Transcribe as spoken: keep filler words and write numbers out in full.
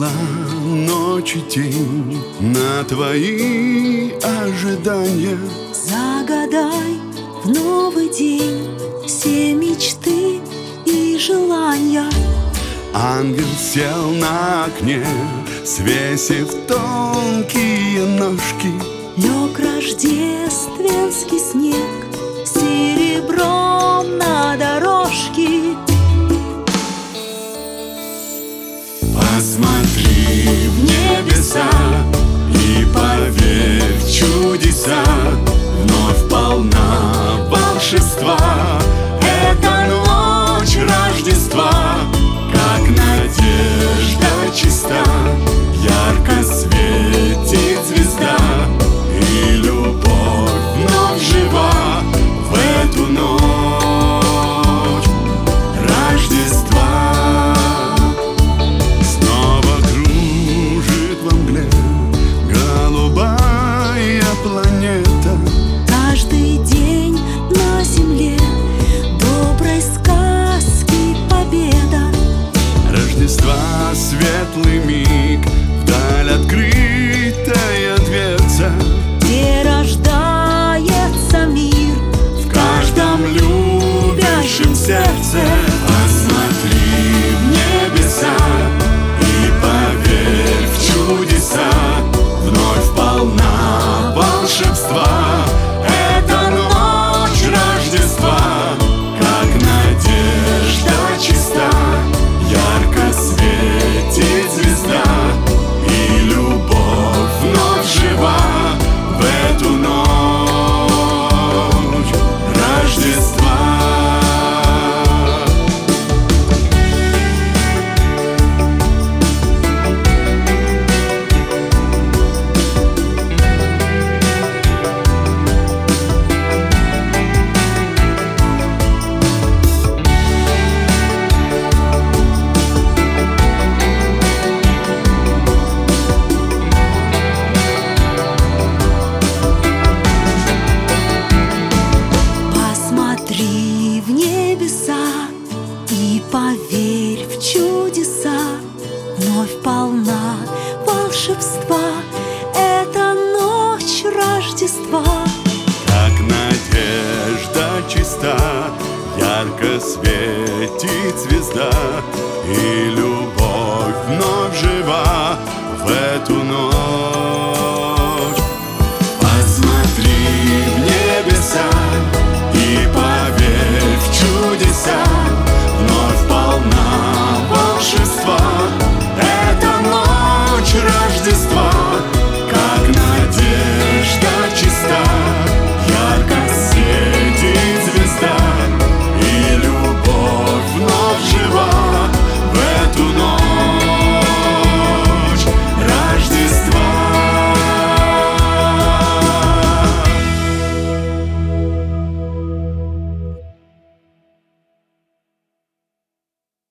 Мало ночи тень на твои ожидания. Загадай в новый день все мечты и желания. Ангел сел на окне, свесив тонкие ножки. Лег рождественский снег серебром на дорожке. Посмотри в небеса и поверь в чудеса. Вновь полна волшебства эта ночь Рождества. Как надежда чиста, ярко светит звезда, и любовь вновь жива в эту ночь Рождества. Снова кружит во мгле голубая планета. Каждый день на земле доброй сказки победа. Рождества светлый миг, вдаль открытая дверца, где рождается мир в каждом любящем сердце. Посмотри в небеса и поверь в чудеса. Вновь полна волшебства эта ночь Рождества. Как надежда чиста, ярко светит звезда, и любовь вновь жива в эту ночь Рождества. Посмотри в небеса и поверь в чудеса. Вновь полна волшебства эта ночь Рождества. Как надежда чиста, ярко светит звезда, и любовь